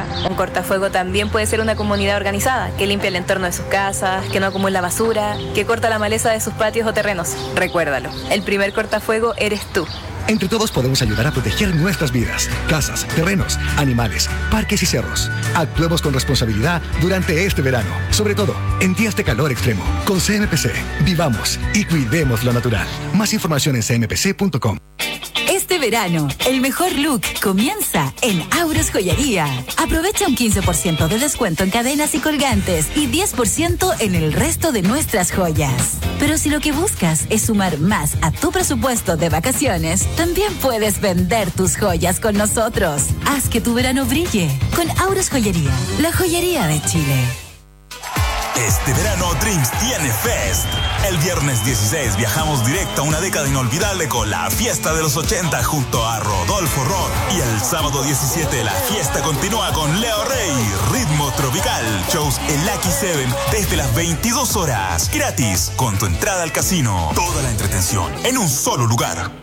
¿ah? Un cortafuego también puede ser una comunidad organizada, que limpia el entorno de sus casas, que no acumula basura, que corta la maleza de sus patios o terrenos. Recuérdalo, el primer cortafuego eres tú. Entre todos podemos ayudar a proteger nuestras vidas, casas, terrenos, animales, parques y cerros. Actuemos con responsabilidad durante este verano, sobre todo en días de calor extremo. Con CMPC, vivamos y cuidemos lo natural. Más información en cmpc.com. Este verano, el mejor look comienza en Auros Joyería. Aprovecha un 15% de descuento en cadenas y colgantes y 10% en el resto de nuestras joyas. Pero si lo que buscas es sumar más a tu presupuesto de vacaciones, también puedes vender tus joyas con nosotros. Haz que tu verano brille con Auros Joyería, la joyería de Chile. Este verano Dreams tiene Fest. El viernes 16 viajamos directo a una década inolvidable con la fiesta de los 80 junto a Rodolfo Rock. Y el sábado 17 la fiesta continúa con Leo Rey, Ritmo Tropical, shows en Lucky Seven desde las 22 horas. Gratis, con tu entrada al casino. Toda la entretención en un solo lugar.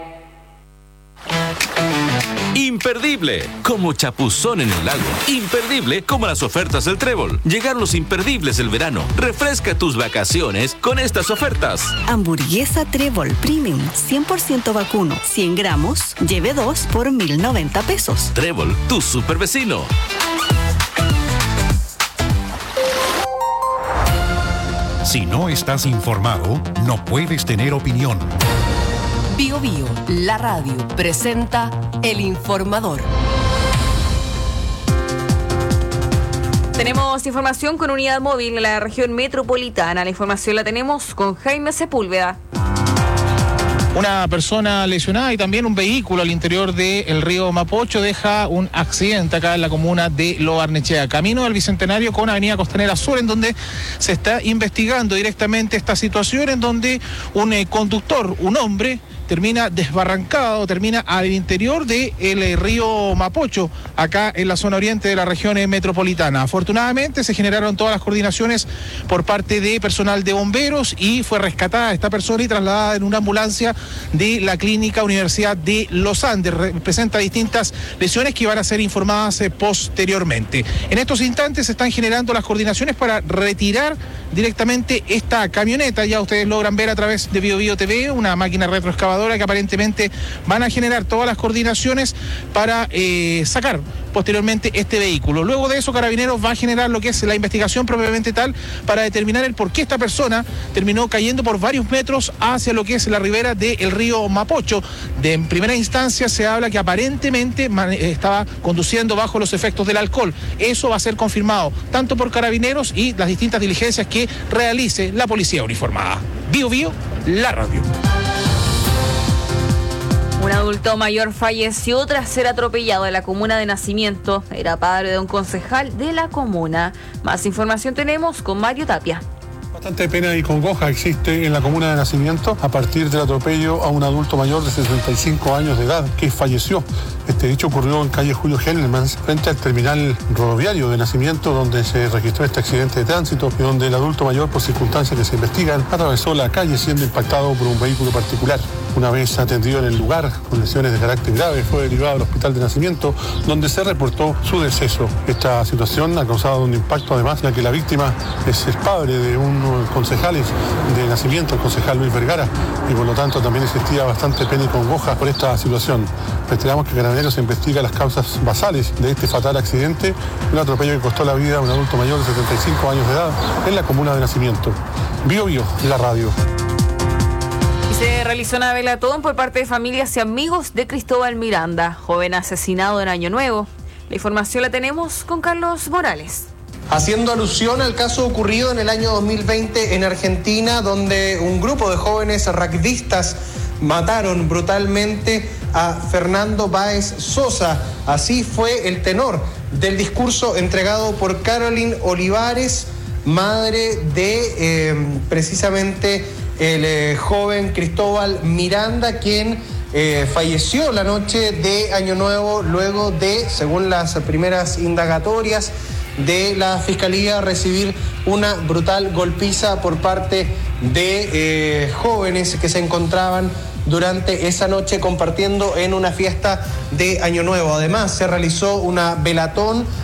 Imperdible, como chapuzón en el lago. Imperdible, como las ofertas del Trébol. Llegaron los imperdibles del verano. Refresca tus vacaciones con estas ofertas. Hamburguesa Trébol Premium, 100% vacuno, 100 gramos, lleve 2 por 1,090 pesos. Trébol, tu super vecino. Si no estás informado, no puedes tener opinión. Bio Bio, la radio, presenta El Informador. Tenemos información con unidad móvil en la región metropolitana. La información la tenemos con Jaime Sepúlveda. Una persona lesionada y también un vehículo al interior del río Mapocho deja un accidente acá en la comuna de Lo Barnechea, camino del Bicentenario con Avenida Costanera Sur, en donde se está investigando directamente esta situación, en donde un conductor, un hombre, termina desbarrancado, termina al interior del río Mapocho, acá en la zona oriente de la región metropolitana. Afortunadamente se generaron todas las coordinaciones por parte de personal de bomberos y fue rescatada esta persona y trasladada en una ambulancia de la Clínica Universidad de Los Andes. Presenta distintas lesiones que van a ser informadas posteriormente. En estos instantes se están generando las coordinaciones para retirar directamente esta camioneta. Ya ustedes logran ver a través de Bio Bio TV una máquina retroexcavadora que aparentemente van a generar todas las coordinaciones para sacar posteriormente este vehículo. Luego de eso, Carabineros va a generar lo que es la investigación propiamente tal para determinar el por qué esta persona terminó cayendo por varios metros hacia lo que es la ribera del río Mapocho. En primera instancia se habla que aparentemente estaba conduciendo bajo los efectos del alcohol. Eso va a ser confirmado tanto por Carabineros y las distintas diligencias que realice la policía uniformada. Bio Bio, la radio. Un adulto mayor falleció tras ser atropellado en la comuna de Nacimiento. Era padre de un concejal de la comuna. Más información tenemos con Mario Tapia. Bastante pena y congoja existe en la comuna de Nacimiento a partir del atropello a un adulto mayor de 65 años de edad que falleció. Este hecho ocurrió en calle Julio Hellemans, frente al terminal rodoviario de Nacimiento, donde se registró este accidente de tránsito y donde el adulto mayor, por circunstancias que se investigan, atravesó la calle siendo impactado por un vehículo particular. Una vez atendido en el lugar con lesiones de carácter grave, fue derivado al hospital de Nacimiento, donde se reportó su deceso. Esta situación ha causado un impacto además, ya que la víctima es el padre de uno de los concejales de Nacimiento, el concejal Luis Vergara, y por lo tanto también existía bastante pena y congoja por esta situación. Esperamos que Carabineros investigue las causas basales de este fatal accidente, un atropello que costó la vida a un adulto mayor de 75 años de edad en la comuna de Nacimiento. Bio Bio, la radio. Se realizó una velatón por parte de familias y amigos de Cristóbal Miranda, joven asesinado en Año Nuevo. La información la tenemos con Carlos Morales. Haciendo alusión al caso ocurrido en el año 2020 en Argentina, donde un grupo de jóvenes rugbyistas mataron brutalmente a Fernando Báez Sosa. Así fue el tenor del discurso entregado por Carolyn Olivares, madre de precisamente el joven Cristóbal Miranda, quien falleció la noche de Año Nuevo luego de, según las primeras indagatorias de la Fiscalía, recibir una brutal golpiza por parte de jóvenes que se encontraban durante esa noche compartiendo en una fiesta de Año Nuevo. Además, se realizó una velatón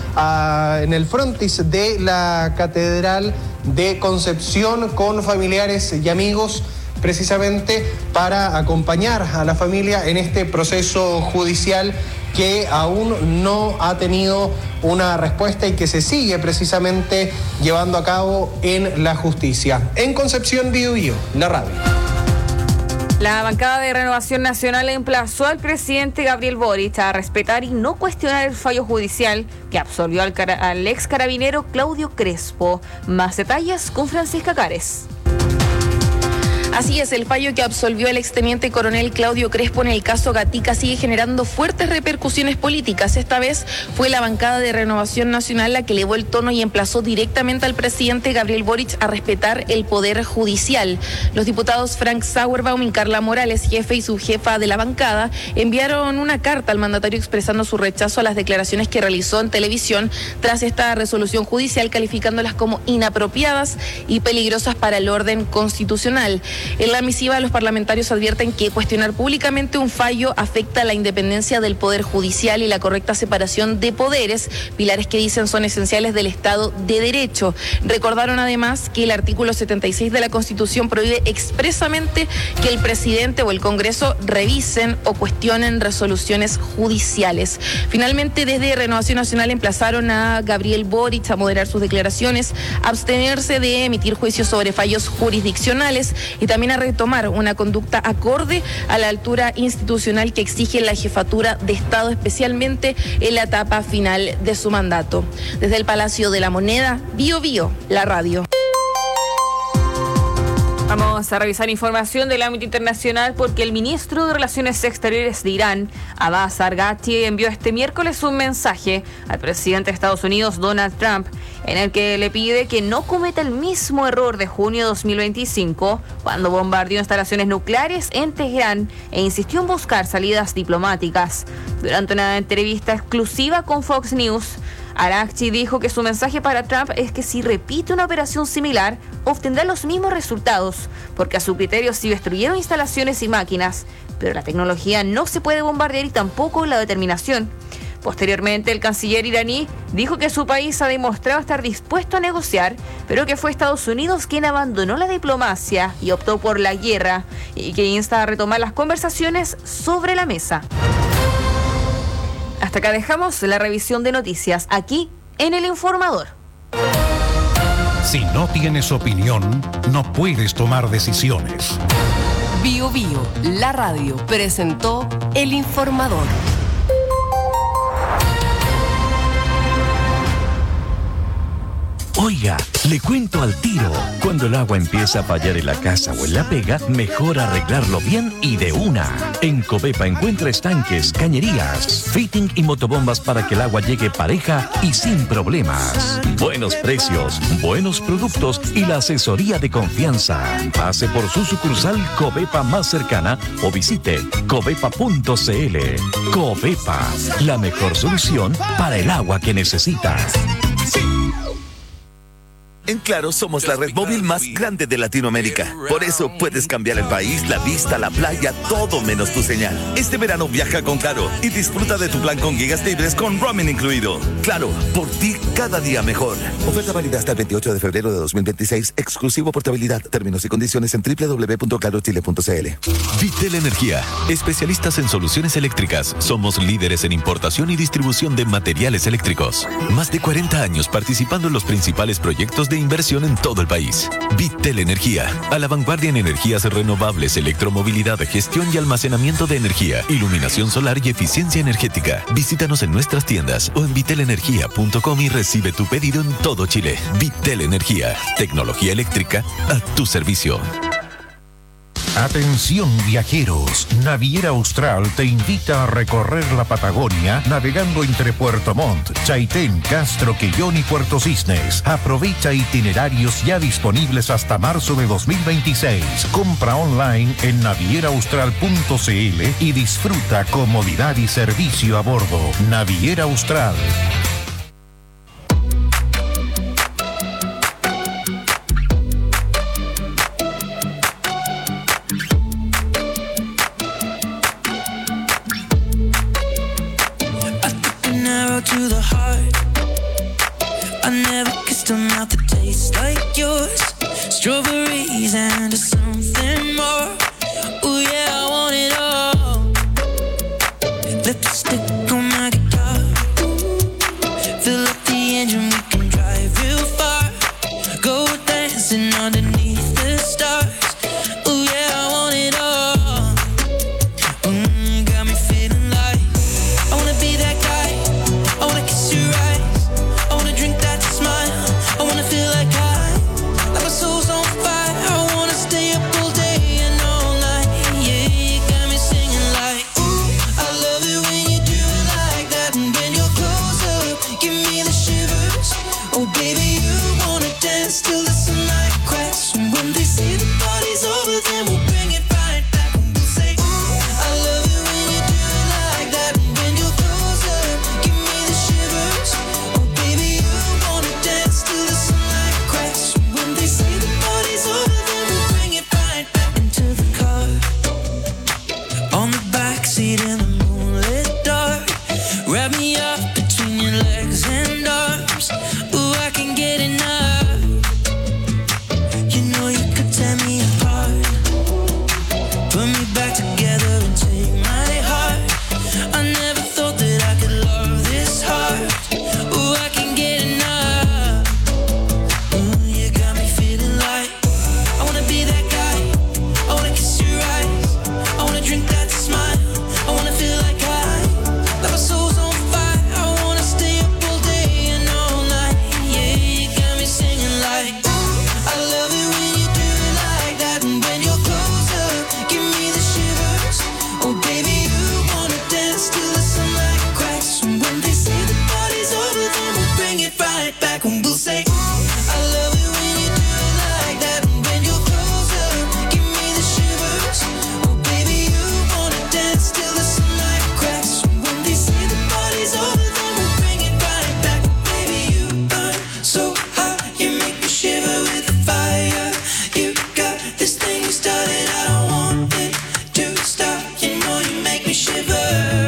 en el frontis de la Catedral de Concepción con familiares y amigos, precisamente para acompañar a la familia en este proceso judicial que aún no ha tenido una respuesta y que se sigue precisamente llevando a cabo en la justicia. En Concepción, Biobío, la radio. La bancada de Renovación Nacional emplazó al presidente Gabriel Boric a respetar y no cuestionar el fallo judicial que absolvió al ex carabinero Claudio Crespo. Más detalles con Francisca Cares. Así es, el fallo que absolvió el exteniente coronel Claudio Crespo en el caso Gatica sigue generando fuertes repercusiones políticas. Esta vez fue la bancada de Renovación Nacional la que elevó el tono y emplazó directamente al presidente Gabriel Boric a respetar el poder judicial. Los diputados Frank Sauerbaum y Carla Morales, jefe y subjefa de la bancada, enviaron una carta al mandatario expresando su rechazo a las declaraciones que realizó en televisión tras esta resolución judicial, calificándolas como inapropiadas y peligrosas para el orden constitucional. En la misiva, los parlamentarios advierten que cuestionar públicamente un fallo afecta la independencia del Poder Judicial y la correcta separación de poderes, pilares que dicen son esenciales del Estado de Derecho. Recordaron además que el artículo 76 de la Constitución prohíbe expresamente que el presidente o el Congreso revisen o cuestionen resoluciones judiciales. Finalmente, desde Renovación Nacional emplazaron a Gabriel Boric a moderar sus declaraciones, abstenerse de emitir juicios sobre fallos jurisdiccionales y también a retomar una conducta acorde a la altura institucional que exige la jefatura de Estado, especialmente en la etapa final de su mandato. Desde el Palacio de la Moneda, Biobío, la radio. Vamos a revisar información del ámbito internacional porque el ministro de Relaciones Exteriores de Irán, Abbas Araghchi, envió este miércoles un mensaje al presidente de Estados Unidos, Donald Trump, en el que le pide que no cometa el mismo error de junio de 2025, cuando bombardeó instalaciones nucleares en Teherán e insistió en buscar salidas diplomáticas. Durante una entrevista exclusiva con Fox News, Araghchi dijo que su mensaje para Trump es que si repite una operación similar, obtendrá los mismos resultados, porque a su criterio sí destruyeron instalaciones y máquinas, pero la tecnología no se puede bombardear y tampoco la determinación. Posteriormente, el canciller iraní dijo que su país ha demostrado estar dispuesto a negociar, pero que fue Estados Unidos quien abandonó la diplomacia y optó por la guerra, y que insta a retomar las conversaciones sobre la mesa. Hasta acá dejamos la revisión de noticias aquí en El Informador. Si no tienes opinión, no puedes tomar decisiones. Biobío, la radio, presentó El Informador. Oiga, le cuento al tiro. Cuando el agua empieza a fallar en la casa o en la pega, mejor arreglarlo bien y de una. En Covepa encuentra estanques, cañerías, fitting y motobombas para que el agua llegue pareja y sin problemas. Buenos precios, buenos productos y la asesoría de confianza. Pase por su sucursal Covepa más cercana o visite covepa.cl. Covepa, la mejor solución para el agua que necesitas. En Claro somos la red móvil más grande de Latinoamérica. Por eso puedes cambiar el país, la vista, la playa, todo menos tu señal. Este verano viaja con Claro y disfruta de tu plan con gigas libres con roaming incluido. Claro, por ti cada día mejor. Oferta válida hasta el 28 de febrero de 2026. Exclusivo portabilidad. Términos y condiciones en www.clarochile.cl. Vitel Energía. Especialistas en soluciones eléctricas. Somos líderes en importación y distribución de materiales eléctricos. Más de 40 años participando en los principales proyectos de inversión en todo el país. Vitel Energía, a la vanguardia en energías renovables, electromovilidad, gestión y almacenamiento de energía, iluminación solar y eficiencia energética. Visítanos en nuestras tiendas o en vitelenergia.com y recibe tu pedido en todo Chile. Vitel Energía, tecnología eléctrica a tu servicio. Atención viajeros, Naviera Austral te invita a recorrer la Patagonia navegando entre Puerto Montt, Chaitén, Castro, Quellón y Puerto Cisnes. Aprovecha itinerarios ya disponibles hasta marzo de 2026. Compra online en navieraaustral.cl y disfruta comodidad y servicio a bordo. Naviera Austral. To the heart, I never kissed a mouth that tastes like yours. Strawberries and something more. Ooh yeah, I want it all. Lipstick on my guitar. Fill up the engine, we can drive real far. Go dancing underneath the stars. Ooh yeah, I want it all. Got me feeling like I wanna be that guy. I wanna kiss your eyes. I wanna drink that smile. I wanna feel like my soul's on fire. I wanna stay up all day and all night. Yeah, you got me singing like, ooh, I love it when you do it like that. And when you're close up, give me the shivers. Oh baby, you wanna dance till the sunlight cracks. And when they say the party's over, then we'll bring it right back. And we'll say, ooh, I love it when you do it like that. And when you're close up, give me the shivers. Oh baby, you wanna dance till the sunlight cracks. When they say the party's over, then we'll bring it right back into the car. On the backseat in the moonlit dark. Wrap me up between your legs and arms. Ooh, I can get enough. You know you could tear me apart. Put me back together and take my heart. I never thought that I could love this hard. Ooh, I can get enough. Ooh, you got me feeling like I wanna be that guy. I wanna kiss your eyes. I wanna drink that smile. I wanna feel like my soul's on fire. I wanna stay up all day and all night. Yeah, you got me singing like, ooh, I love it when you do it like that. And when you're close up, give me the shivers. Oh baby, you wanna dance till the sunlight cracks. And when they say the party's over, then we'll bring it right back. And we'll say, ooh, I love it when you do it like that. And when you're close up, give me the shivers. Oh baby, you wanna dance till the sunlight cracks. And when they say the party's over, then we'll bring it right back. Baby, you burn so hot, you make me shiver with the fire. You got this thing you started, I don't want it to stop. You know you make me shiver.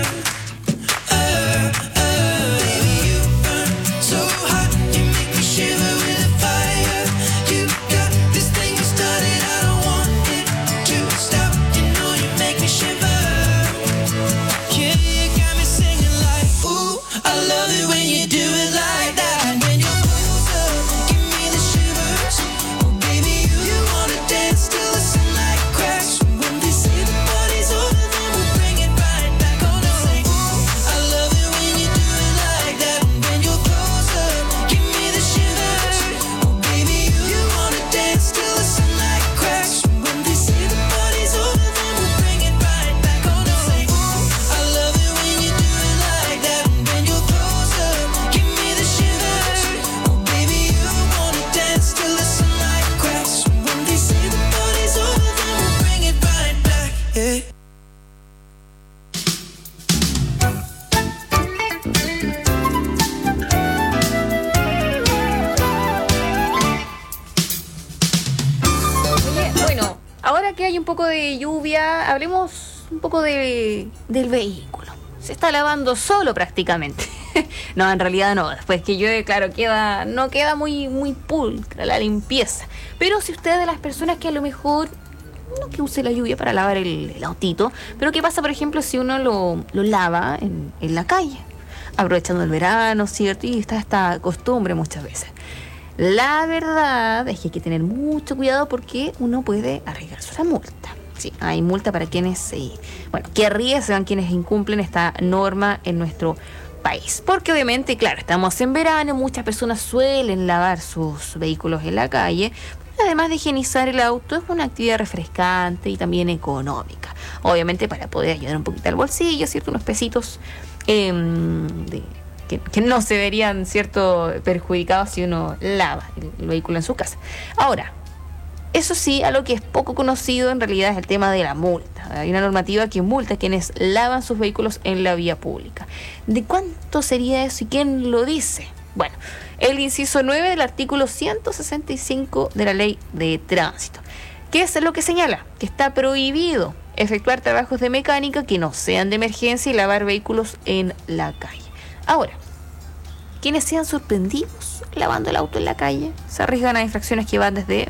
Baby, you burn so hot, you make me shiver with the fire. You got this thing you started, I don't want it to stop. You know you make me shiver. Yeah, you got me singing like, ooh, I love it when you do it like that. And when you're close up, give me the shivers. Oh baby, you wanna dance till the sunlight cracks. And when they say the party's over, then we'll bring it right back. Oh no, say, ooh, I love it when you do it like that. And when you're close up, give me the shivers. Oh baby, you wanna dance till the sunlight cracks. And when they say the party's over, then we'll bring it right back. Oh no, say, ooh, I love it when you do it like that. And when you're close up, give me the shivers. Oh baby, you wanna dance till the sunlight cracks. And when they say the party's over, then we'll bring it right back. Yeah. Oye, bueno, ahora que hay un poco de lluvia, hablemos un poco del vehículo. Se está lavando solo prácticamente. No, en realidad no. Después que llueve, claro, no queda muy pulcra la limpieza. Pero si usted es de las personas que a lo mejor no que use la lluvia para lavar el autito, pero ¿qué pasa, por ejemplo, si uno lo lava en la calle? Aprovechando el verano, ¿cierto? Y está esta costumbre muchas veces. La verdad es que hay que tener mucho cuidado porque uno puede arriesgarse una multa. Sí, hay multa para quienes, que arriesgan, quienes incumplen esta norma en nuestro país. Porque obviamente, claro, estamos en verano, muchas personas suelen lavar sus vehículos en la calle. Además de higienizar el auto, es una actividad refrescante y también económica. Obviamente para poder ayudar un poquito al bolsillo, ¿cierto? Unos pesitos que no se verían, ¿cierto?, perjudicados si uno lava el vehículo en su casa. Ahora, eso sí, algo que es poco conocido en realidad es el tema de la multa. Hay una normativa que multa a quienes lavan sus vehículos en la vía pública. ¿De cuánto sería eso y quién lo dice? Bueno, el inciso 9 del artículo 165 de la Ley de Tránsito. ¿Qué es lo que señala? Que está prohibido efectuar trabajos de mecánica que no sean de emergencia y lavar vehículos en la calle. Ahora, quienes sean sorprendidos lavando el auto en la calle se arriesgan a infracciones que van desde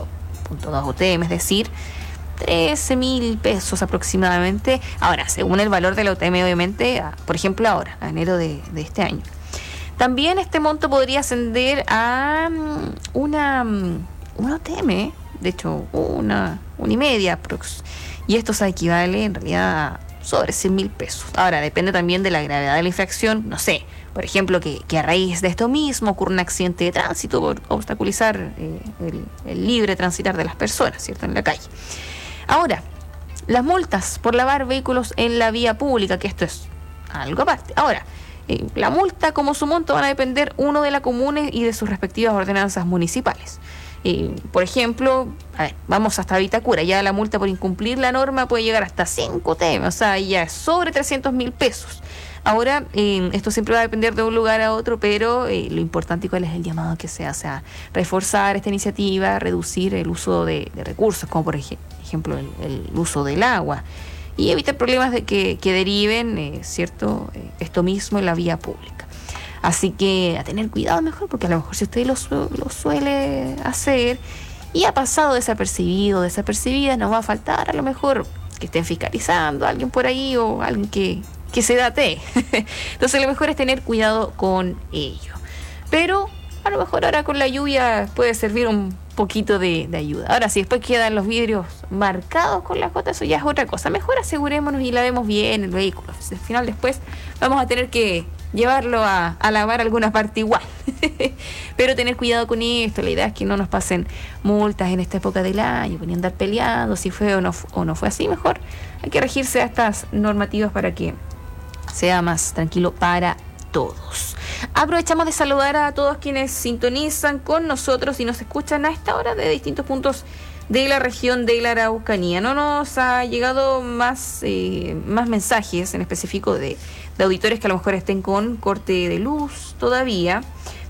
0.2 UTM, es decir, 13.000 pesos aproximadamente. Ahora, según el valor de la UTM, obviamente, por ejemplo ahora, a enero de este año. También este monto podría ascender a una UTM, de hecho, una y media aprox. Y esto se equivale en realidad a sobre 100.000 pesos. Ahora, depende también de la gravedad de la infracción. No sé, por ejemplo, que a raíz de esto mismo ocurre un accidente de tránsito por obstaculizar el libre transitar de las personas, ¿cierto?, en la calle. Ahora, las multas por lavar vehículos en la vía pública, que esto es algo aparte. Ahora, la multa como su monto van a depender uno de la comuna y de sus respectivas ordenanzas municipales. Por ejemplo, vamos hasta Vitacura, ya la multa por incumplir la norma puede llegar hasta 5 UTM, o sea, ya es sobre 300.000 pesos. Ahora, esto siempre va a depender de un lugar a otro, pero lo importante y cuál es el llamado que se hace a reforzar esta iniciativa, reducir el uso de recursos, como por ejemplo el uso del agua, y evitar problemas de que deriven, ¿cierto?, esto mismo en la vía pública. Así que a tener cuidado mejor, porque a lo mejor si usted lo suele hacer y ha pasado desapercibido, desapercibida, nos va a faltar a lo mejor que estén fiscalizando a alguien por ahí o alguien que se date. Entonces lo mejor es tener cuidado con ello. Pero a lo mejor ahora con la lluvia puede servir un poquito de ayuda. Ahora, si después quedan los vidrios marcados con las gotas, eso ya es otra cosa. Mejor asegurémonos y lavemos bien el vehículo. Al final después vamos a tener que llevarlo a lavar alguna parte igual. Pero tener cuidado con esto. La idea es que no nos pasen multas en esta época del año, ni andar peleando si fue o no fue así. Mejor hay que regirse a estas normativas para que sea más tranquilo para todos. Aprovechamos de saludar a todos quienes sintonizan con nosotros y nos escuchan a esta hora de distintos puntos de la región de la Araucanía. No nos ha llegado más mensajes en específico de auditores que a lo mejor estén con corte de luz todavía,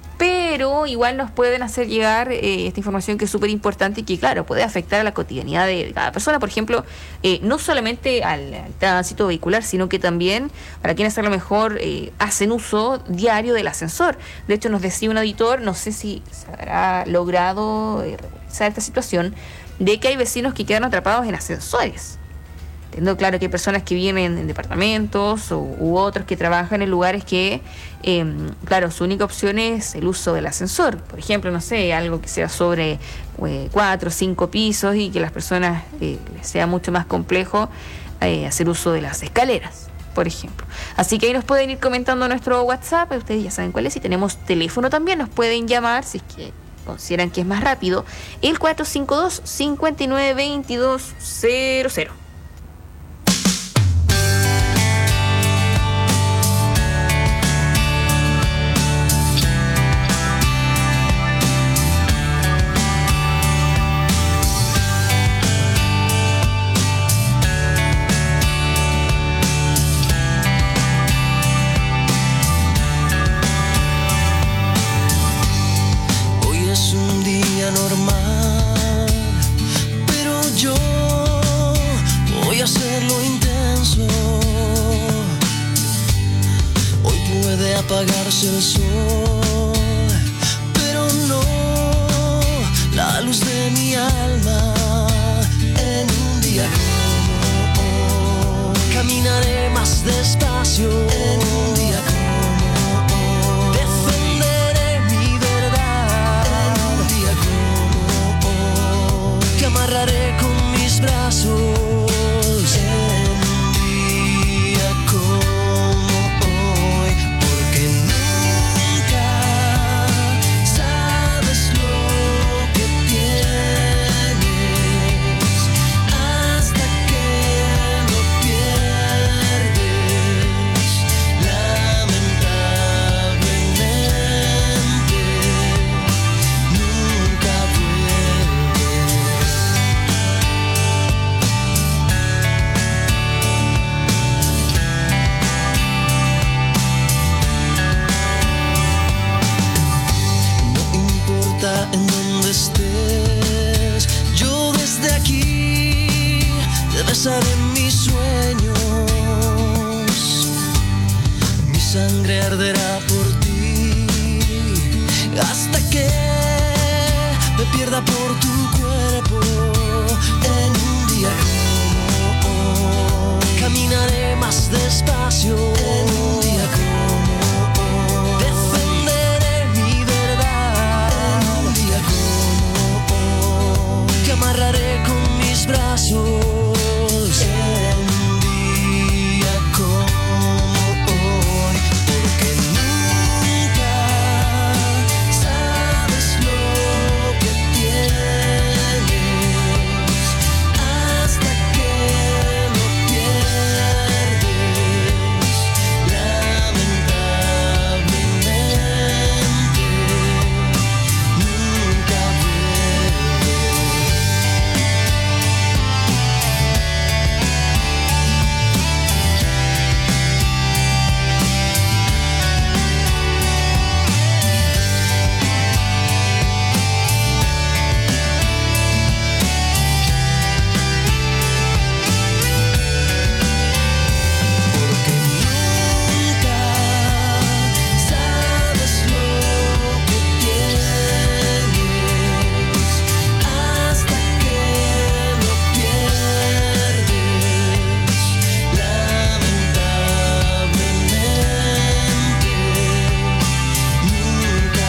pero igual nos pueden hacer llegar esta información que es súper importante y que, claro, puede afectar a la cotidianidad de cada persona. Por ejemplo, no solamente al tránsito vehicular, sino que también para quienes a lo mejor hacen uso diario del ascensor. De hecho, nos decía un auditor, no sé si se habrá logrado regularizar esta situación, de que hay vecinos que quedan atrapados en ascensores. Entiendo, claro, que hay personas que viven en departamentos u otros que trabajan en lugares que, claro, su única opción es el uso del ascensor. Por ejemplo, no sé, algo que sea sobre 4 o 5 pisos y que las personas les sea mucho más complejo hacer uso de las escaleras, por ejemplo. Así que ahí nos pueden ir comentando nuestro WhatsApp, ustedes ya saben cuál es, y tenemos teléfono también, nos pueden llamar si es que consideran que es más rápido, el 452-592200. Apagarse el sol, pero no la luz de mi alma. En un día como hoy, caminaré más despacio. En un día como hoy, defenderé mi verdad. En un día como hoy, te amarraré con mis brazos. En donde estés, yo desde aquí te besaré mis sueños, mi sangre arderá por ti, pierda por tu cuerpo en un día como hoy. Caminaré más despacio en un día como hoy. Defenderé mi verdad en un día como hoy. Te amarraré con mis brazos en un día como hoy. Porque nunca sabes lo que tienes hasta que lo pierdes. Lamentablemente nunca sabes lo que tienes hasta que lo pierdes. Lamentablemente nunca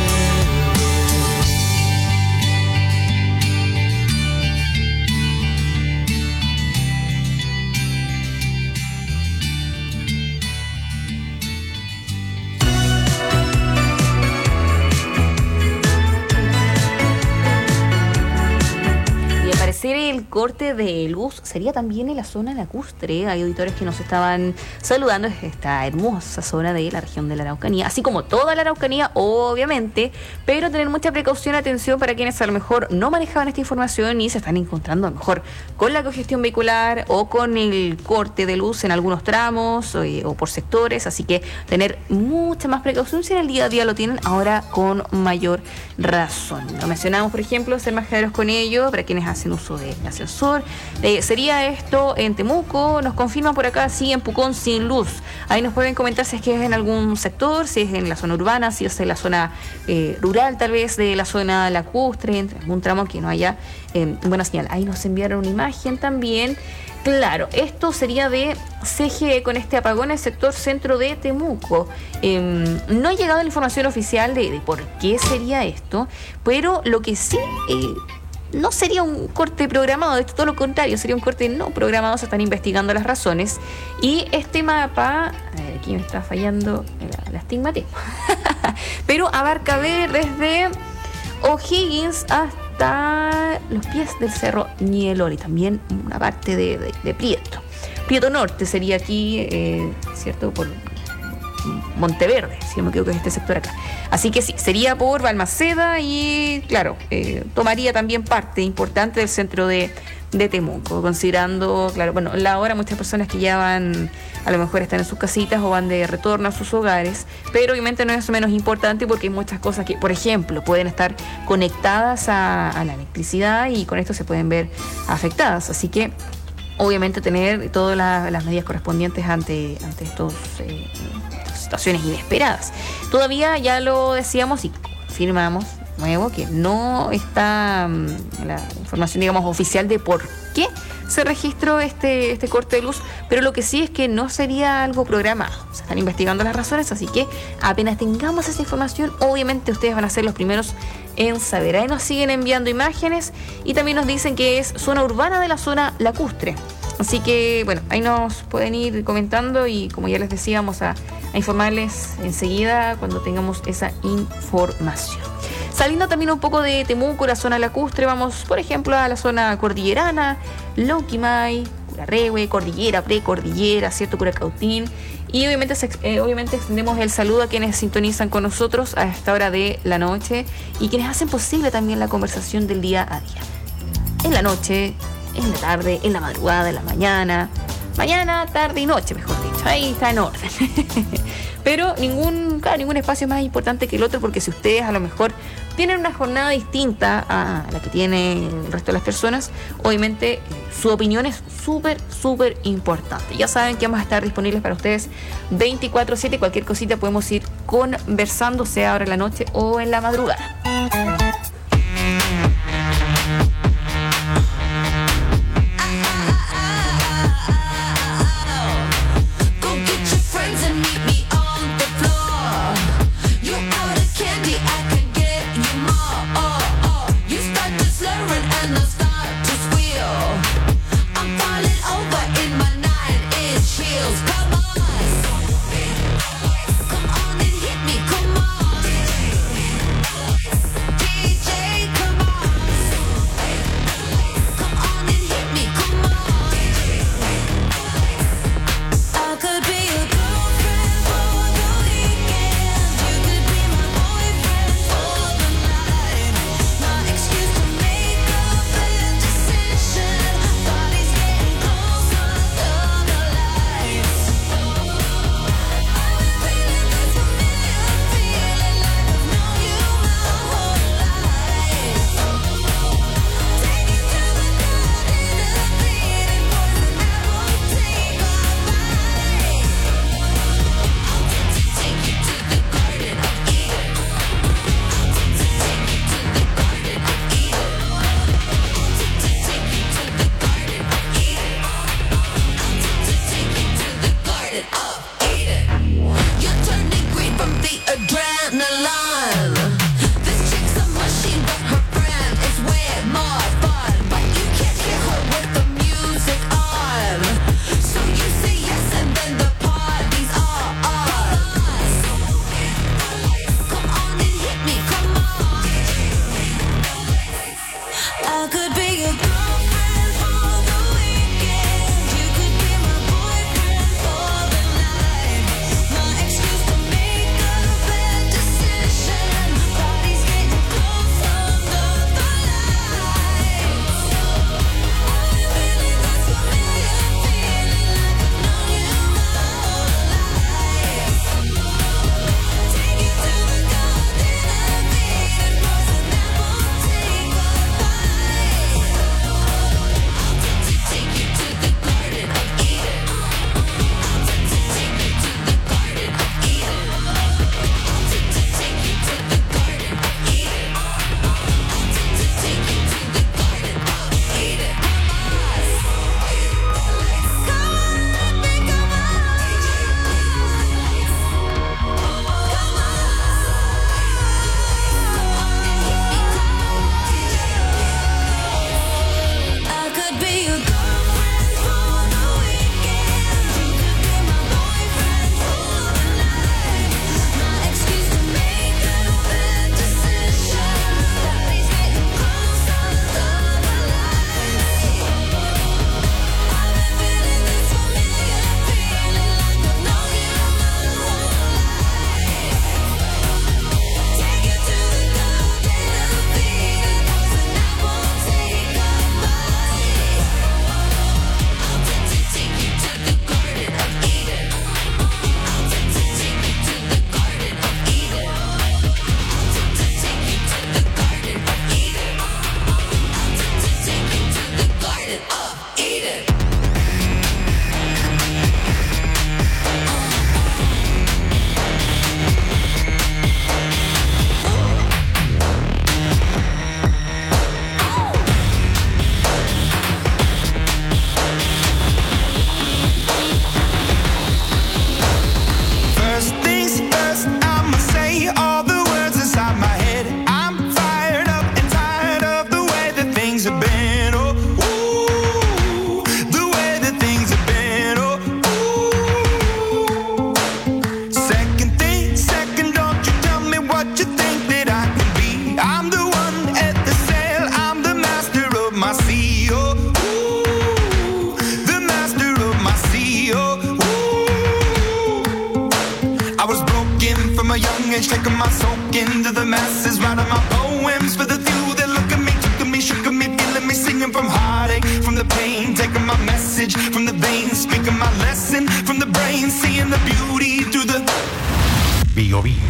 Y al parecer el corte de luz sería también en la zona lacustre. Hay auditores que nos estaban saludando. Es esta hermosa zona de la región de la Araucanía, así como toda la Araucanía, obviamente, pero tener mucha precaución, atención para quienes a lo mejor no manejaban esta información y se están encontrando a lo mejor con la congestión vehicular o con el corte de luz en algunos tramos o por sectores, así que tener mucha más precaución. Si en el día a día lo tienen, ahora con mayor razón. Lo mencionamos, por ejemplo, ser más claros con ello para quienes hacen uso del ascensor. Sería esto en Temuco, nos confirman por acá, sí, en Pucón sin luz. Ahí nos pueden comentar si es que es en algún sector, si es en la zona urbana, si es en la zona rural, tal vez de la zona lacustre, en algún tramo que no haya buena señal. Ahí nos enviaron una imagen también. Claro, esto sería de CGE con este apagón en el sector centro de Temuco. No ha llegado la información oficial de por qué sería esto, pero lo que sí no sería un corte programado, de hecho todo lo contrario, sería un corte no programado. Se están investigando las razones y este mapa, aquí me está fallando el astigmatismo, pero abarca desde O'Higgins hasta los pies del cerro Ñelol y también una parte de Prieto. Prieto Norte sería aquí, ¿cierto? Por Monteverde, si no me equivoco, es este sector acá. Así que sí, sería por Balmaceda y, claro, tomaría también parte importante del centro de Temuco, considerando, claro, bueno, la hora, muchas personas que ya van, a lo mejor están en sus casitas o van de retorno a sus hogares, pero obviamente no es menos importante porque hay muchas cosas que, por ejemplo, pueden estar conectadas a la electricidad y con esto se pueden ver afectadas, así que obviamente tener todas las medidas correspondientes ante estos situaciones inesperadas. Todavía ya lo decíamos y confirmamos nuevo que no está la información, digamos, oficial de por qué se registró este corte de luz, pero lo que sí es que no sería algo programado. Se están investigando las razones, así que apenas tengamos esa información, obviamente ustedes van a ser los primeros en saber. Ahí nos siguen enviando imágenes y también nos dicen que es zona urbana de la zona lacustre. Así que, bueno, ahí nos pueden ir comentando y, como ya les decía, vamos a informarles enseguida cuando tengamos esa información. Saliendo también un poco de Temuco, la zona lacustre, vamos, por ejemplo, a la zona cordillerana, Lonquimay, Curarrehue, Cordillera, Precordillera, ¿cierto? Curacautín. Y obviamente extendemos el saludo a quienes sintonizan con nosotros a esta hora de la noche y quienes hacen posible también la conversación del día a día. En la noche, en la tarde, en la madrugada, en la mañana, tarde y noche, mejor dicho. Ahí está en orden. Pero ningún espacio es más importante que el otro, porque si ustedes a lo mejor tienen una jornada distinta a la que tiene el resto de las personas, obviamente su opinión es súper importante. Ya saben que vamos a estar disponibles para ustedes 24/7. Cualquier cosita podemos ir conversando, sea ahora en la noche o en la madrugada. image, taking my soak into the masses, writing my poems for the few that look at me, took at me, shook at me, feeling me, singing from heartache, from the pain, taking my message from the veins, speaking my lesson from the brain, seeing the beauty through the Bio Bio.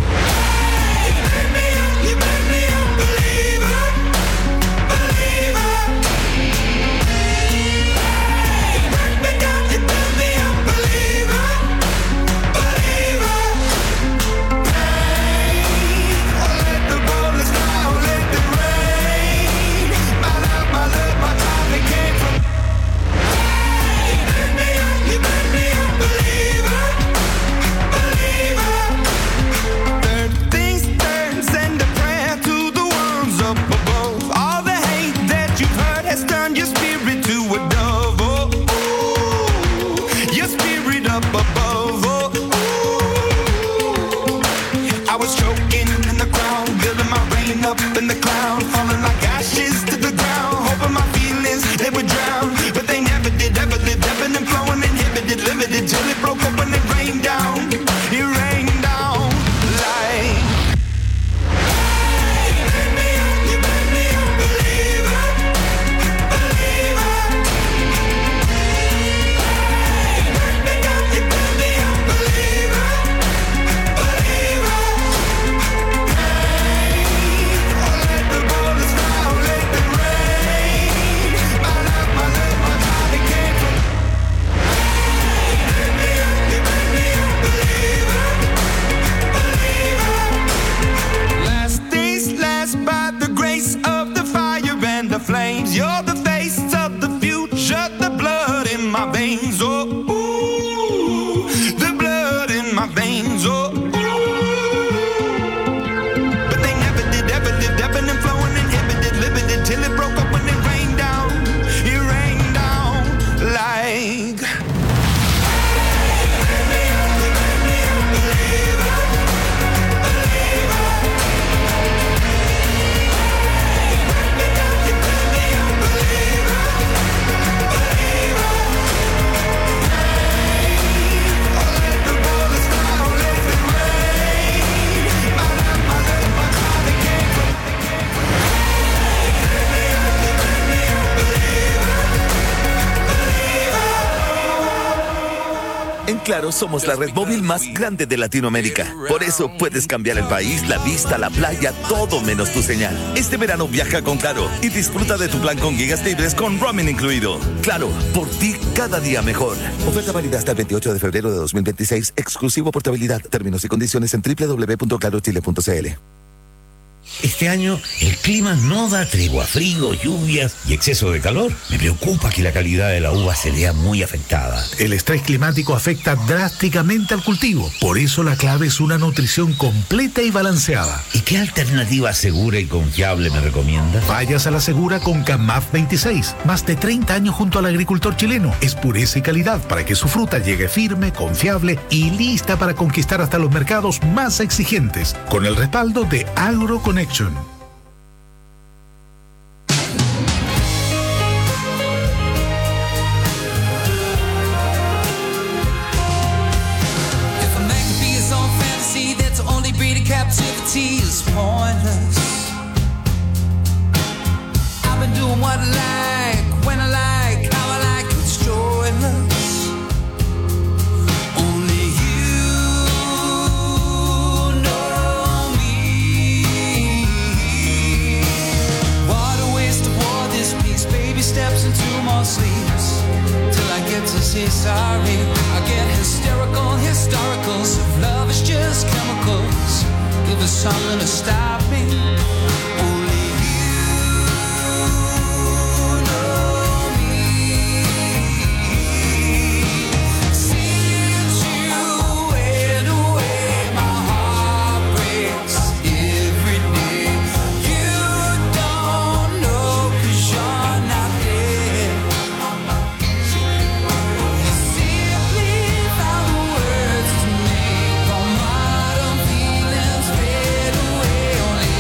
Claro, somos la red móvil más grande de Latinoamérica. Por eso puedes cambiar el país, la vista, la playa, todo menos tu señal. Este verano viaja con Claro y disfruta de tu plan con gigas libres con roaming incluido. Claro, por ti cada día mejor. Oferta válida hasta el 28 de febrero de 2026. Exclusivo portabilidad. Términos y condiciones en www.clarochile.cl. Este año el clima no da tregua, frío, lluvias y exceso de calor. Me preocupa que la calidad de la uva se vea muy afectada. El estrés climático afecta drásticamente al cultivo. Por eso la clave es una nutrición completa y balanceada. ¿Y qué alternativa segura y confiable me recomienda? Vayas a la segura con CAMAF 26. Más de 30 años junto al agricultor chileno. Es pureza y calidad para que su fruta llegue firme, confiable y lista para conquistar hasta los mercados más exigentes. Con el respaldo de AgroConnection. Captivity is pointless. I've been doing what I like, when I like, how I like, it's joyless. Only you know me. What a waste of war this piece. Baby steps into more sleeps till I get to say sorry. I get hysterical, historicals. If love is just chemicals, give us something to stop me. Only you know me. Since you went away, my heart breaks every day. You don't know 'cause you're not there. You simply found the words to make all modern feelings fade away. Only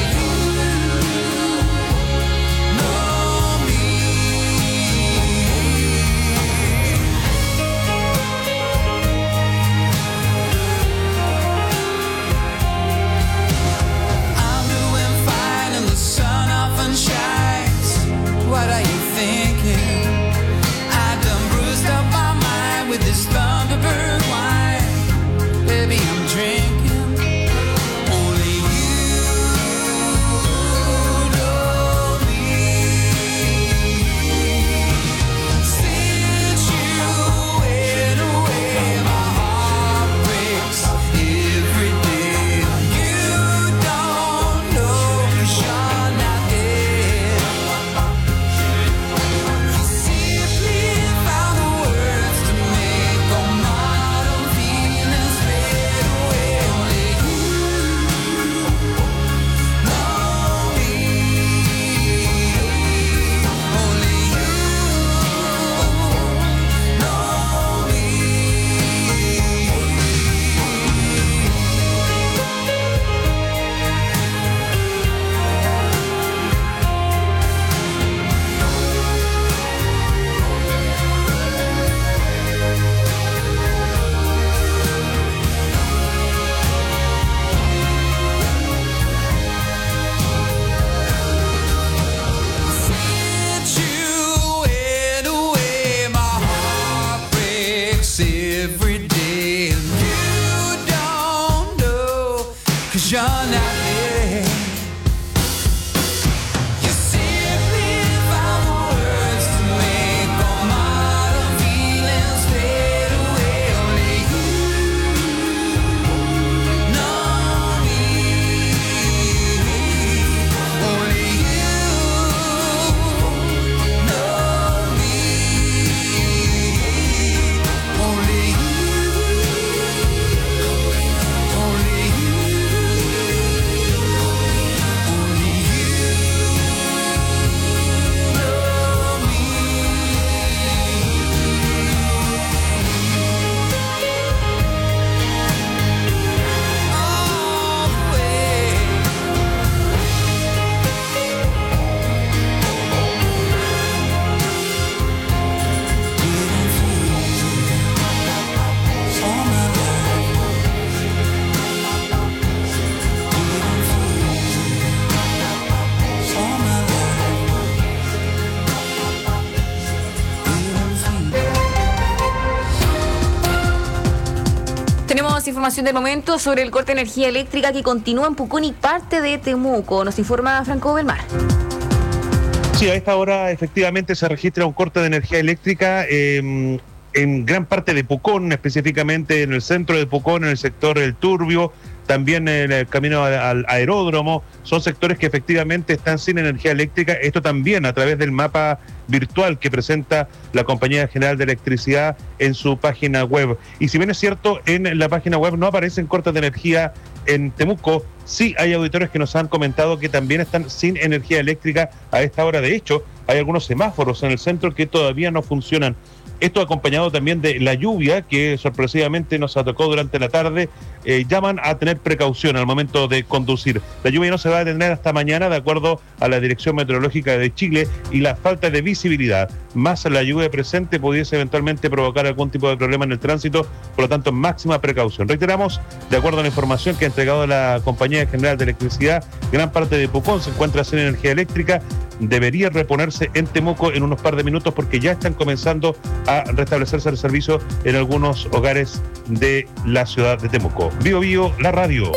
más información del momento sobre el corte de energía eléctrica que continúa en Pucón y parte de Temuco. Nos informa Franco Belmar. Sí, a esta hora efectivamente se registra un corte de energía eléctrica en gran parte de Pucón, específicamente en el centro de Pucón, en el sector El Turbio, también en el camino al aeródromo. Son sectores que efectivamente están sin energía eléctrica. Esto también a través del mapa virtual que presenta la Compañía General de Electricidad en su página web. Y si bien es cierto, en la página web no aparecen cortes de energía en Temuco, sí hay auditores que nos han comentado que también están sin energía eléctrica a esta hora. De hecho, hay algunos semáforos en el centro que todavía no funcionan. Esto acompañado también de la lluvia que sorpresivamente nos atacó durante la tarde. Llaman a tener precaución al momento de conducir. La lluvia no se va a detener hasta mañana, de acuerdo a la Dirección Meteorológica de Chile, y la falta de visibilidad más la lluvia presente pudiese eventualmente provocar algún tipo de problema en el tránsito. Por lo tanto, máxima precaución. Reiteramos, de acuerdo a la información que ha entregado la Compañía General de Electricidad, gran parte de Pucón se encuentra sin energía eléctrica. Debería reponerse en Temuco en unos par de minutos porque ya están comenzando a restablecerse el servicio en algunos hogares de la ciudad de Temuco. Bio Bio, la radio.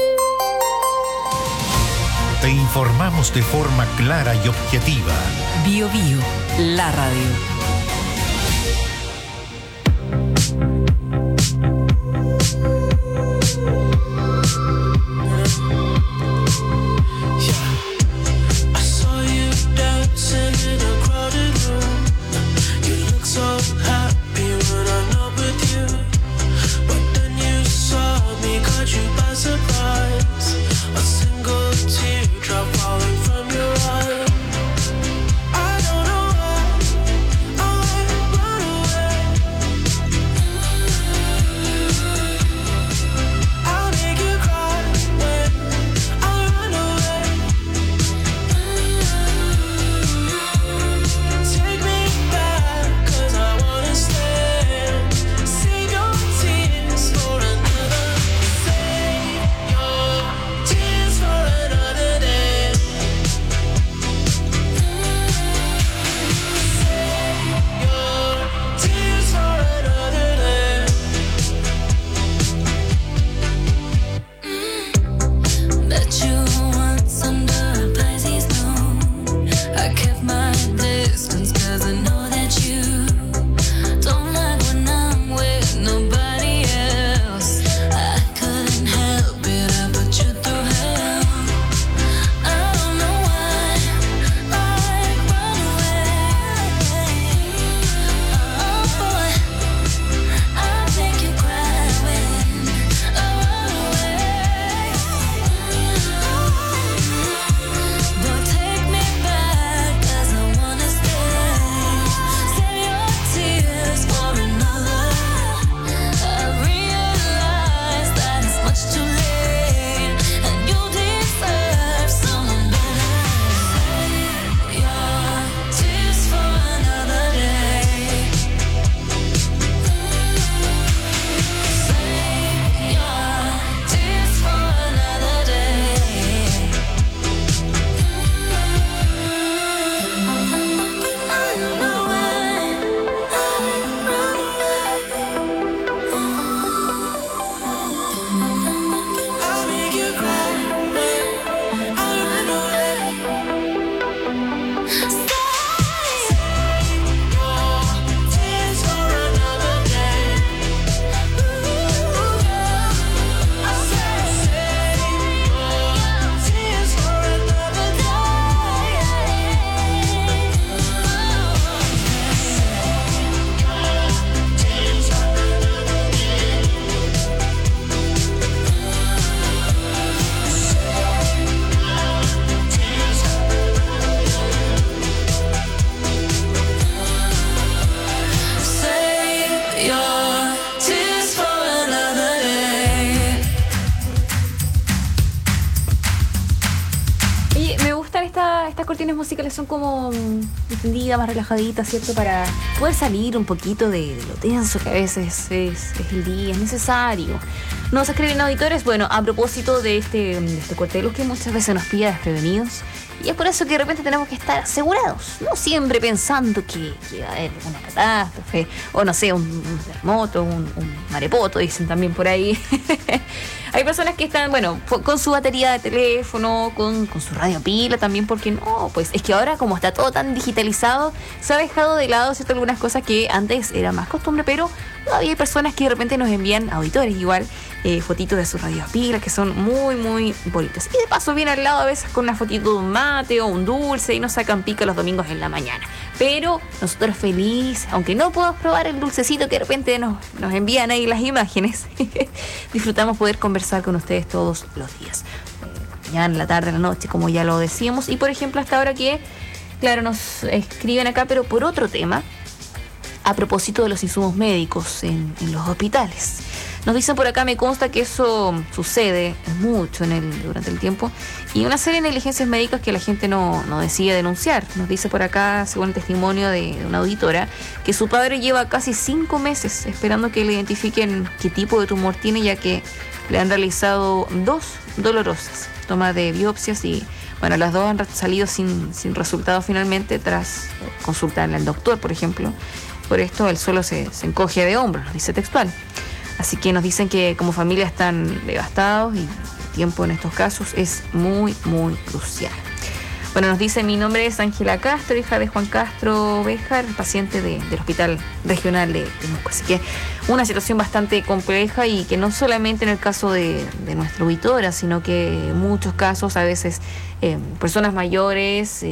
Te informamos de forma clara y objetiva. Bio Bio, la radio. Estas cortinas musicales son como entendidas, más relajaditas, ¿cierto? Para poder salir un poquito de lo tenso que a veces es el día, es necesario. Nos escriben auditores, bueno, a propósito de este corte de luz que muchas veces nos pilla desprevenidos Y es por eso que de repente tenemos que estar asegurados, no siempre pensando que va a haber una catástrofe, o no sé, un terremoto, un maremoto, dicen también por ahí. Hay personas que están, bueno, con su batería de teléfono, con su radio pila también, porque no, pues es que ahora como está todo tan digitalizado, se ha dejado de lado, ¿cierto?, algunas cosas que antes era más costumbre, pero todavía hay personas que de repente nos envían, auditores igual, fotitos de sus radios pilas que son muy, muy bonitas. Y de paso viene al lado a veces con una fotito de un mate o un dulce y nos sacan pica los domingos en la mañana. Pero nosotros felices, aunque no podamos probar el dulcecito que de repente nos envían ahí las imágenes, disfrutamos poder conversar con ustedes todos los días. Mañana, en la tarde, en la noche, como ya lo decíamos. Y por ejemplo, hasta ahora que, claro, nos escriben acá, pero por otro tema, a propósito de los insumos médicos en los hospitales. Nos dicen por acá, me consta que eso sucede mucho durante el tiempo, y una serie de negligencias médicas que la gente no decide denunciar. Nos dice por acá, según el testimonio de una auditora, que su padre lleva casi 5 meses esperando que le identifiquen qué tipo de tumor tiene, ya que le han realizado 2 dolorosas tomas de biopsias y, bueno, las 2 han salido sin resultado finalmente tras consultarle al doctor, por ejemplo. Por esto él solo se encoge de hombros, nos dice textual. Así que nos dicen que como familia están devastados y el tiempo en estos casos es muy, muy crucial. Bueno, nos dice, mi nombre es Ángela Castro, hija de Juan Castro Béjar, paciente del Hospital Regional de Temuco. Así que una situación bastante compleja y que no solamente en el caso de nuestra auditora, sino que en muchos casos, a veces personas mayores,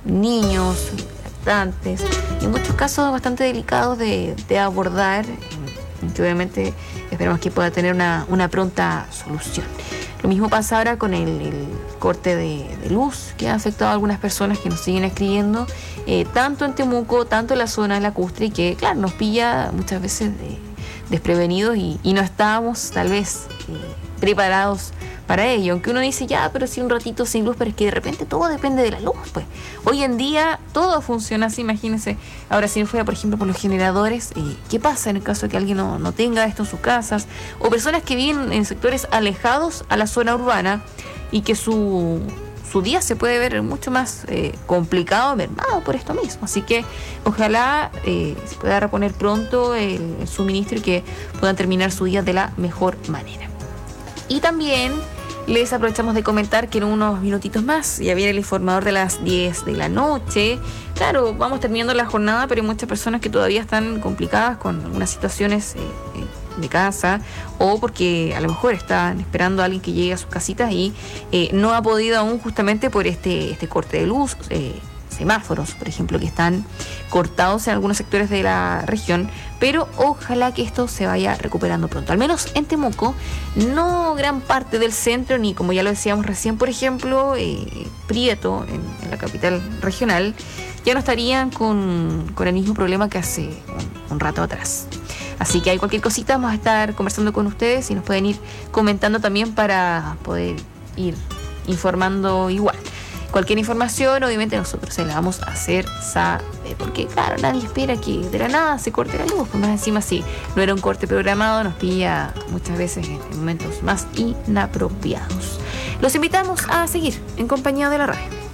niños, lactantes, y en muchos casos bastante delicados de abordar, que obviamente esperamos que pueda tener una pronta solución. Lo mismo pasa ahora con el corte de luz que ha afectado a algunas personas que nos siguen escribiendo, tanto en Temuco, tanto en la zona lacustre, y que, claro, nos pilla muchas veces desprevenidos y no estábamos tal vez preparados para ello, aunque uno dice ya, pero sí un ratito sin luz, pero es que de repente todo depende de la luz, pues. Hoy en día todo funciona así, imagínense. Ahora, si no fuera, por ejemplo, por los generadores, ¿qué pasa en el caso de que alguien no tenga esto en sus casas? O personas que viven en sectores alejados a la zona urbana y que su día se puede ver mucho más complicado, mermado por esto mismo. Así que ojalá se pueda reponer pronto el suministro y que puedan terminar su día de la mejor manera. Y también les aprovechamos de comentar que en unos minutitos más ya viene el informador de las 10 de la noche. Claro, vamos terminando la jornada, pero hay muchas personas que todavía están complicadas con algunas situaciones de casa, o porque a lo mejor están esperando a alguien que llegue a sus casitas y no ha podido aún, justamente por este corte de luz. Semáforos, por ejemplo, que están cortados en algunos sectores de la región, pero ojalá que esto se vaya recuperando pronto. Al menos en Temuco, no gran parte del centro, ni como ya lo decíamos recién, por ejemplo, Prieto, en la capital regional, ya no estarían con el mismo problema que hace un rato atrás. Así que hay cualquier cosita, vamos a estar conversando con ustedes y nos pueden ir comentando también para poder ir informando igual. Cualquier información, obviamente nosotros se la vamos a hacer saber, porque claro, nadie espera que de la nada se corte la luz, pues más encima si no era un corte programado, nos pilla muchas veces en momentos más inapropiados. Los invitamos a seguir en compañía de la radio.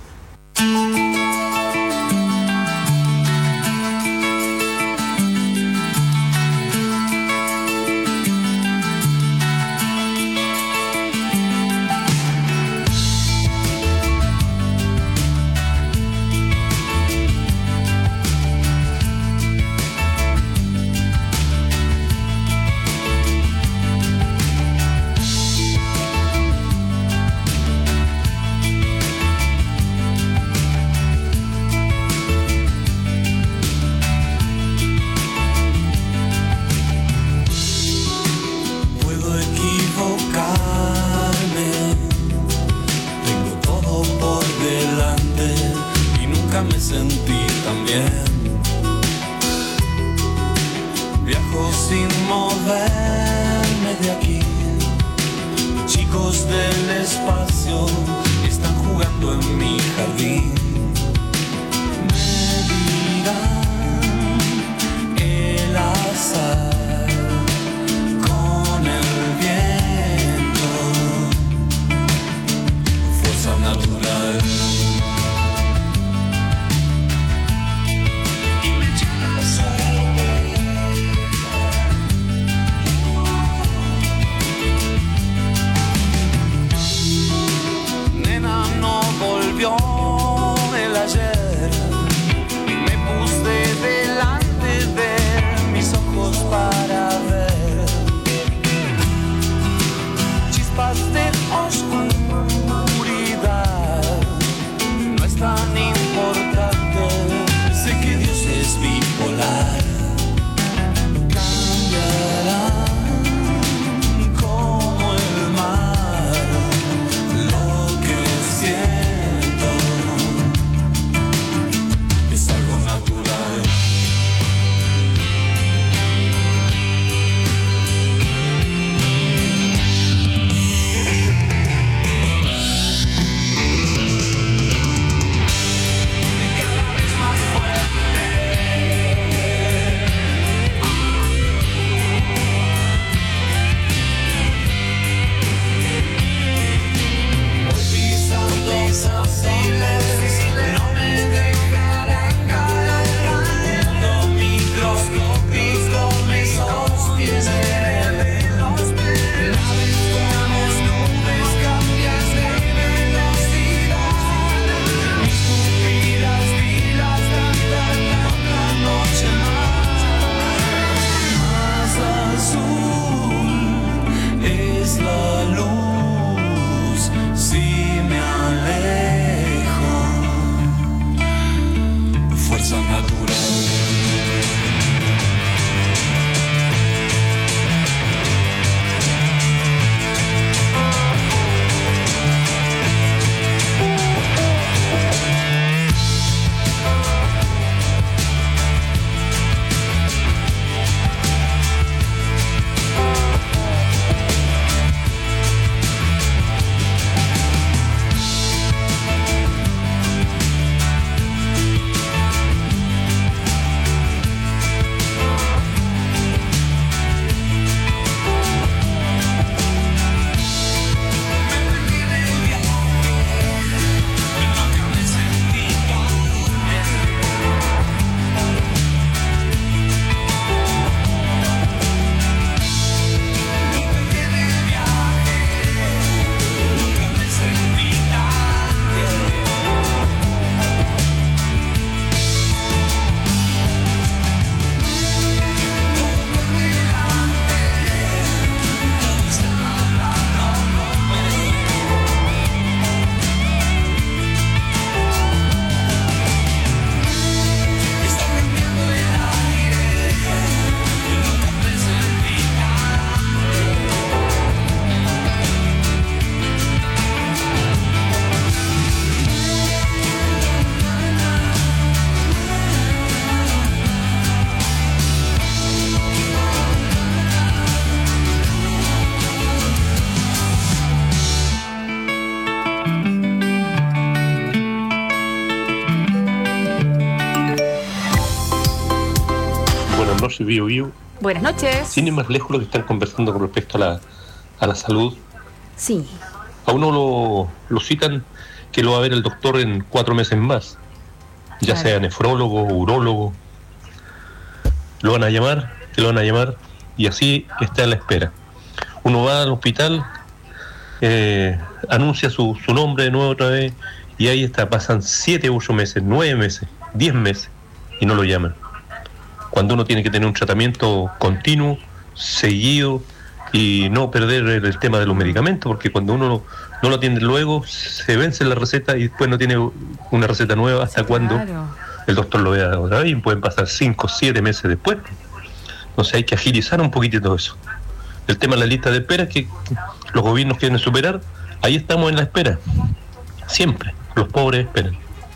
noches, Bio Bio. Buenas noches. Sin ir más lejos, lo que están conversando con respecto a la salud. Sí. A uno lo citan que lo va a ver el doctor en 4 meses más, ya Claro. sea nefrólogo, urólogo. Lo van a llamar, y así está a la espera. Uno va al hospital, anuncia su nombre de nuevo otra vez, y ahí está, pasan 7, 8 meses, 9 meses, 10 meses, y no lo llaman. Cuando uno tiene que tener un tratamiento continuo, seguido, y no perder el tema de los medicamentos, porque cuando uno no lo atiende luego, se vence la receta y después no tiene una receta nueva hasta cuando el doctor lo vea otra vez, y pueden pasar 5, 7 meses después. Entonces hay que agilizar un poquito todo eso. El tema de la lista de espera que los gobiernos quieren superar, ahí estamos en la espera. Siempre, los pobres esperan.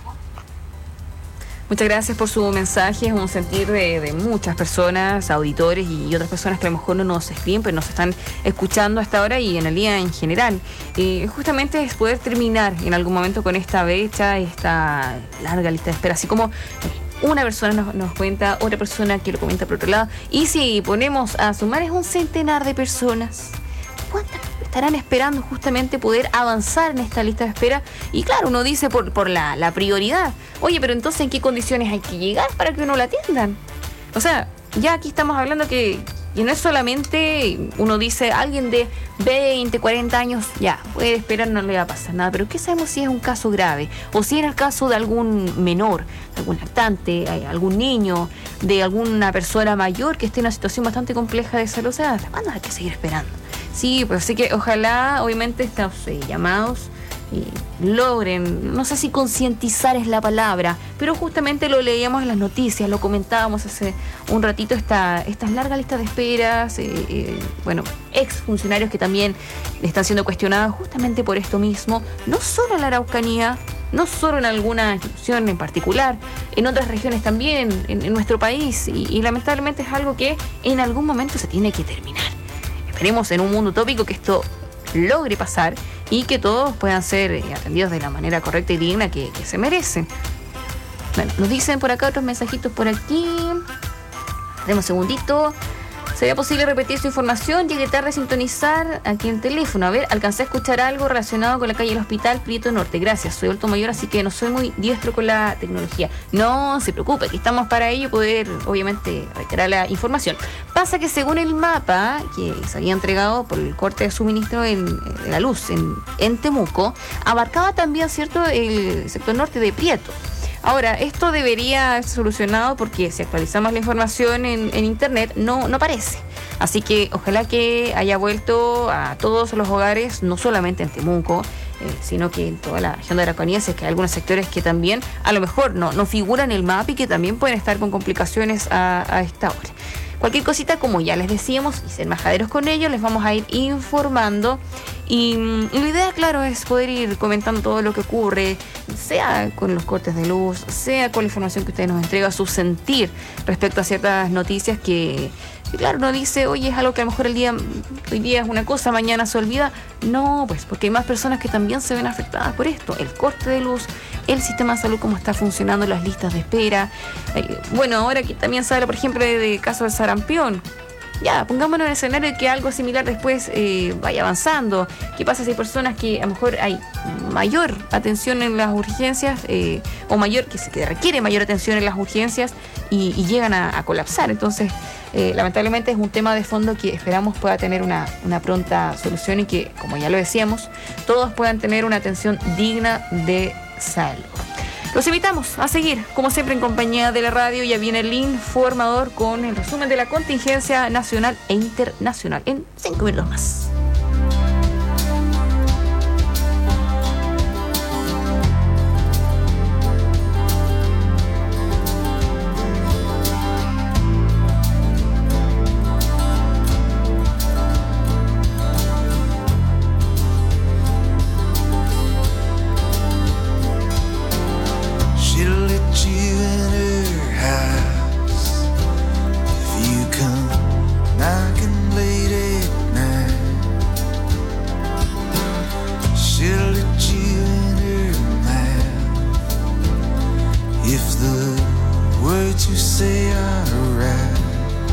Muchas gracias por su mensaje. Es un sentir de muchas personas, auditores y otras personas que a lo mejor no nos escriben, pero nos están escuchando hasta ahora y en el día en general. Justamente es poder terminar en algún momento con esta brecha, esta larga lista de espera, así como una persona nos cuenta, otra persona que lo comenta por otro lado, y si ponemos a sumar es un centenar de personas. ¿Cuántas estarán esperando justamente poder avanzar en esta lista de espera? Y claro, uno dice por la prioridad. Oye, pero entonces ¿en qué condiciones hay que llegar para que uno la atiendan? O sea, ya aquí estamos hablando que no es solamente, uno dice, alguien de 20, 40 años, ya, puede esperar, no le va a pasar nada. Pero ¿qué sabemos si es un caso grave? O si era el caso de algún menor, de algún lactante, algún niño, de alguna persona mayor que esté en una situación bastante compleja de salud. O sea, ¿cuándo hay que seguir esperando? Sí, pues así que ojalá, obviamente, estos llamados logren, no sé si concientizar es la palabra, pero justamente lo leíamos en las noticias, lo comentábamos hace un ratito, estas largas listas de esperas, ex funcionarios que también están siendo cuestionados justamente por esto mismo, no solo en la Araucanía, no solo en alguna institución en particular, en otras regiones también, en nuestro país, y lamentablemente es algo que en algún momento se tiene que terminar. Esperemos en un mundo utópico que esto logre pasar y que todos puedan ser atendidos de la manera correcta y digna que se merecen. Bueno, nos dicen por acá otros mensajitos por aquí. Demos un segundito. ¿Sería posible repetir su información? Llegué tarde a sintonizar aquí en teléfono. A ver, alcancé a escuchar algo relacionado con la calle del Hospital Prieto Norte. Gracias, soy adulto mayor, así que no soy muy diestro con la tecnología. No se preocupe, que estamos para ello, poder, obviamente, reiterar la información. Pasa que según el mapa que se había entregado por el corte de suministro de la luz en Temuco, abarcaba también, ¿cierto?, el sector norte de Prieto. Ahora, esto debería ser solucionado porque si actualizamos la información en internet no aparece. Así que ojalá que haya vuelto a todos los hogares, no solamente en Temuco, sino que en toda la región de Araucanía, es que hay algunos sectores que también a lo mejor no figuran en el mapa y que también pueden estar con complicaciones a esta hora. Cualquier cosita, como ya les decíamos, y ser majaderos con ello, les vamos a ir informando. Y la idea, claro, es poder ir comentando todo lo que ocurre, sea con los cortes de luz, sea con la información que ustedes nos entregan, su sentir respecto a ciertas noticias que claro, uno dice, oye, es algo que a lo mejor hoy día es una cosa, mañana se olvida. No, pues porque hay más personas que también se ven afectadas por esto. El corte de luz, el sistema de salud, cómo está funcionando, las listas de espera. Bueno, ahora que también se habla, por ejemplo, de caso del sarampión. Ya, pongámonos en el escenario de que algo similar después vaya avanzando. ¿Qué pasa si hay personas que a lo mejor hay mayor atención en las urgencias o mayor que requiere mayor atención en las urgencias y llegan a colapsar? Entonces, lamentablemente es un tema de fondo que esperamos pueda tener una pronta solución y que, como ya lo decíamos, todos puedan tener una atención digna de salud. Los invitamos a seguir, como siempre, en compañía de la radio. Ya viene el informador con el resumen de la contingencia nacional e internacional en 5 minutos más. If the words you say are right,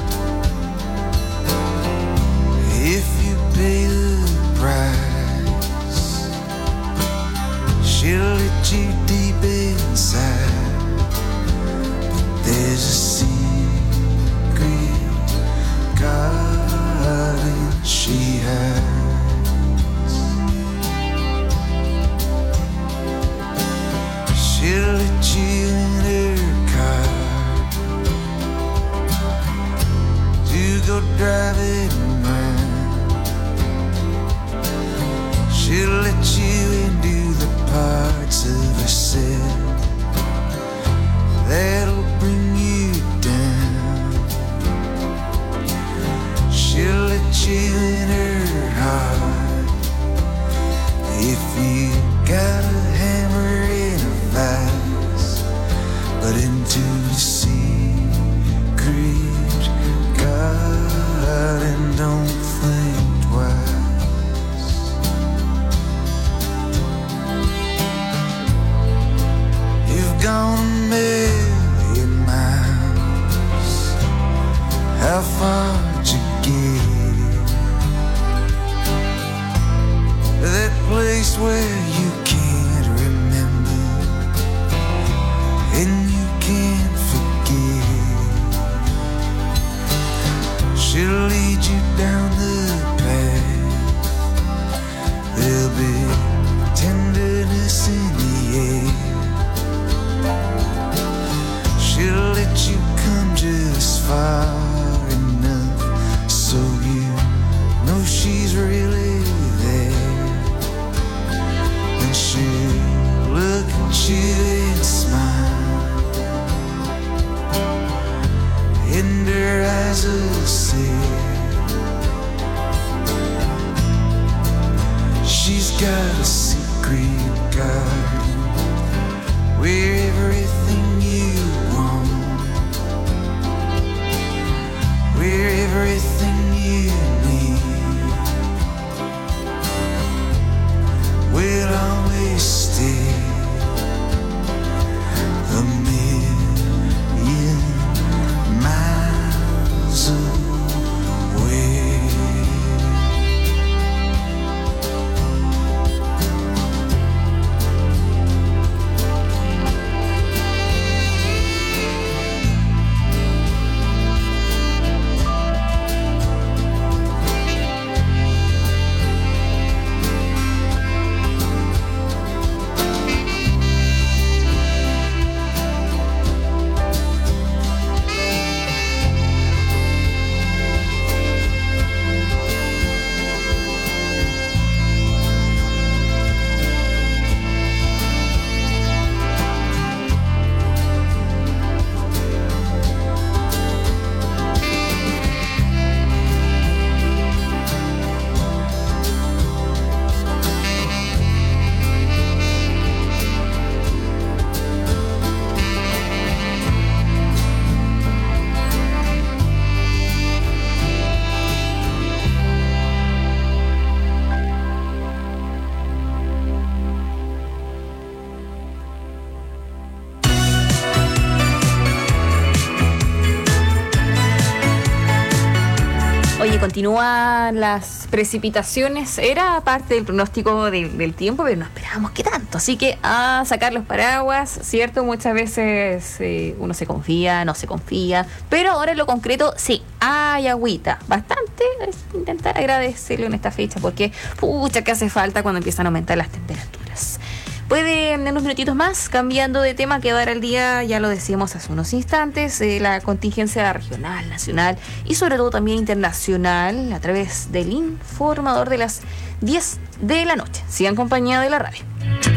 let you in her car to go driving around. She'll let you into the parts of herself that'll bring you down. She'll let you in her heart if you got a hammer in a vise, but into the secret garden, don't think twice. You've gone a million miles. How far'd you get? That place where you can't remember and you can't forget. She'll lead you down the path. There'll be tenderness in the air. She'll let you come just far enough so you know she's really there. And she'll look at you and smile, and her eyes will say she's got a secret garden where everything you want, where everything you need will always stay. A million miles away. Continúan las precipitaciones. Era parte del pronóstico del tiempo, pero no esperábamos que tanto. Así que a sacar los paraguas, ¿cierto? Muchas veces uno se confía, no se confía. Pero ahora en lo concreto, sí, hay agüita. Bastante. Es intentar agradecerlo en esta fecha, porque pucha que hace falta cuando empiezan a aumentar las temperaturas. Puede en unos minutitos más, cambiando de tema, quedar al día, ya lo decíamos hace unos instantes, la contingencia regional, nacional y sobre todo también internacional a través del informador de las 10 de la noche. Sigan en compañía de la radio.